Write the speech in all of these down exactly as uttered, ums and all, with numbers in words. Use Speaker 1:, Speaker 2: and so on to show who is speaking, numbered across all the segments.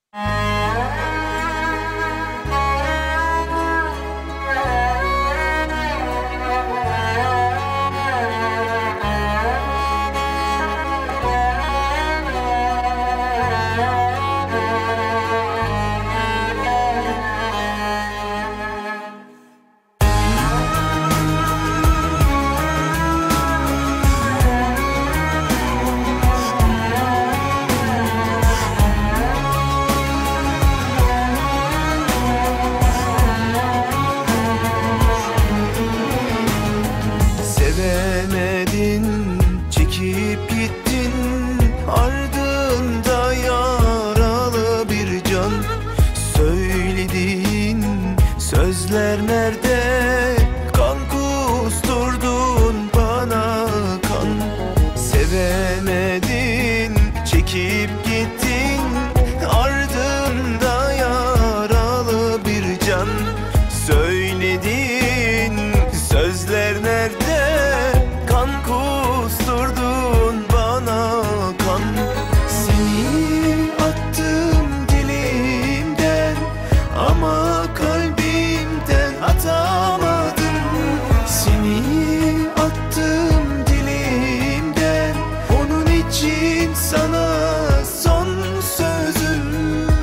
Speaker 1: Sevemedin, çekip gittin, ardında yaralı bir can. Söylediğin sözler nerede? Kan kusturdun bana kan. Sevemedin, çekip gittin, ardında yaralı bir can. Söylediğin sözler nerede? Kan kusturdun bana kan. Seni attım dilimden ama kalbimden atamadım. Seni attım dilimden, onun için sana son sözüm.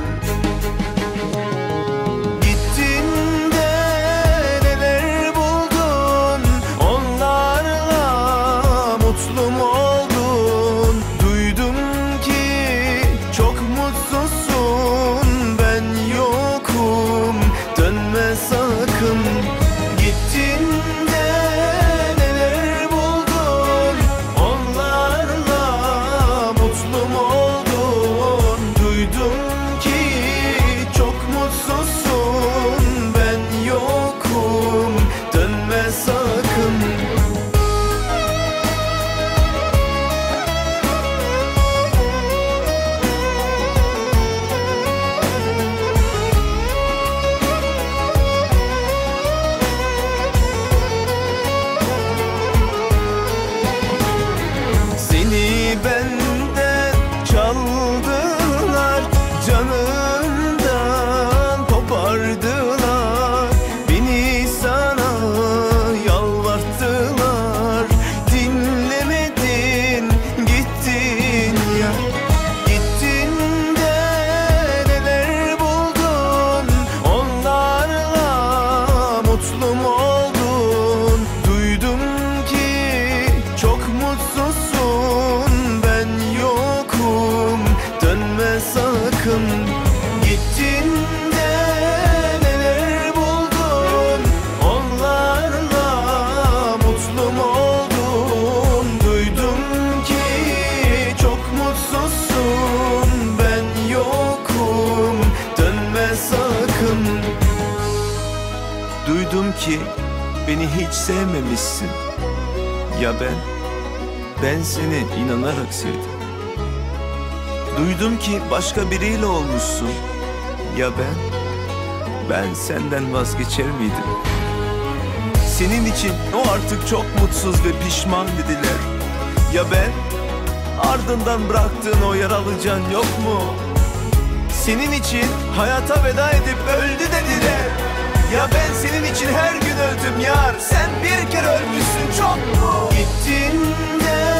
Speaker 1: Gittin de neler buldun, onlarla mutlu mu oldun? Duydum ki çok mutsuzsun, ben yokum, dönme sakın. Gittin de neler buldun, onlarla mutlu mu oldun? Duydum ki çok mutsuzsun, ben yokum, dönme sakın. Seni benden çaldılar, canımdan kopardılar. Beni sana yalvarttılar, dinlemedin, gittin ya. Gittin de neler buldun, onlarla mutlu mu oldun? Duydum ki çok mutsuzsun, ben yokum, dönme sakın. Gittin de neler buldun, onlarla mutlu mu oldun? Duydum ki çok mutsuzsun, ben yokum, dönme sakın. Duydum ki beni hiç sevmemişsin. Ya ben? Ben seni inanarak sevdim. Duydum ki başka biriyle olmuşsun. Ya ben? Ben senden vazgeçer miydim? Senin için o artık çok mutsuz ve pişman dediler. Ya ben? Ardından bıraktığın o yaralı can yok mu? Senin için hayata veda edip öldü dediler. Ya ben senin için her gün öldüm yar, sen bir kere ölmüşsün çok mu? Gittin de